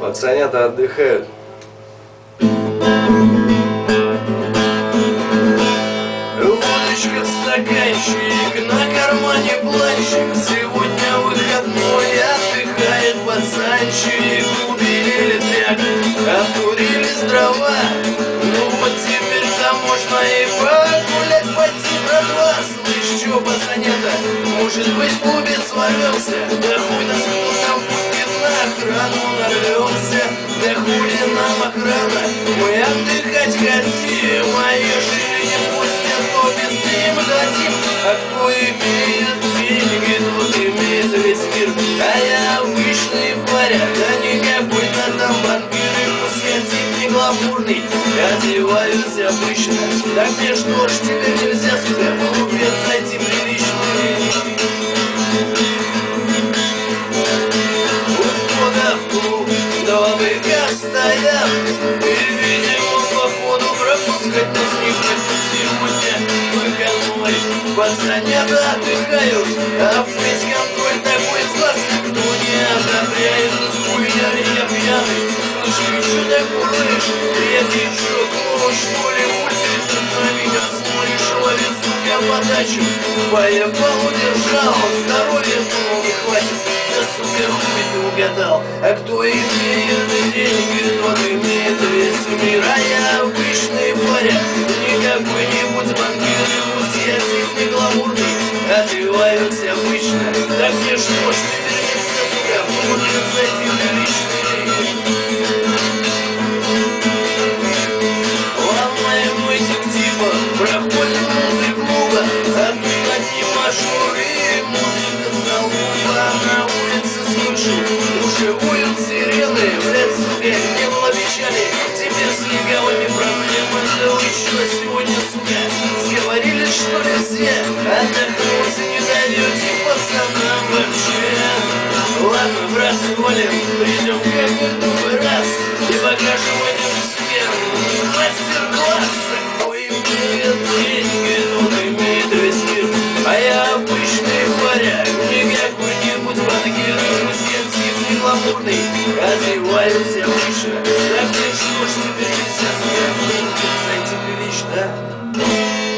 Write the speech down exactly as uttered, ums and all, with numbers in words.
Пацанята отдыхают. Водочка в стаканчик, на кармане планчик. Сегодня выходной, отдыхает пацанчик. Убили ветряк, обкурились дрова. Ну вот теперь-то можно и погулять, пойти братва. Слышь, чё, пацанята, может быть кубец ворвёмся? Да хуй нас кто там пустит, на охрану нарвёмся. Да хули нам охрана, мы отдыхать хотим, а ежели не пустят, то без дым дадим. А кто имеет деньги, тот имеет весь мир. А я обычный паря, да не какой-то там банкир. И пусть я тип не гламурный, одеваюсь обычно. Так мне что ж теперь нельзя сюда в клубец зайти приличный? Вот входа в клуб, два быка стоят. И, видимо, походу пропускать нас не хотят. Сегодня выходной, пацанята отдыхают, а фейс-контроль такой из вас никто не одобряет. Хуяли я пьяный, слышь, ты чё так курлышь? Третий чё, клоун, что ли, мультик? Ты на меня смотришь, ловит, сука, подачу. Поебал, удержал, здоровья, думал, не хватит. Да, сука, хуй ты угадал. А кто имеет деньги, тот имеет весь мир. А я обычный паря, не какой-нибудь банкир. Пусть я тип не гламурный, одеваюсь обычно. Так мне что ж теперь нельзя, сука, будет зайти приличный? Ломаем этих типов, проходим внутрь клуба. Одни мажоры, музыка залупа. На улице слышу, уже воют сирены. Блядь, сука, не было печали, теперь с легавыми проблемы. Да вы чё сегодня, сука, сговорились, что ли, все? Отдохнуть не даёте пацанам вообще. Ладно, брат, свалим, придём как-нибудь другой раз и покажем этим всем мастер-класс. Кто имеет деньги, тот имеет весь мир. А я обычный паря, не какой-нибудь банкир. Пусть я тип не гламурный, одеваюсь обычно. Так мне что ж теперь нельзя, сука, зайти прилично?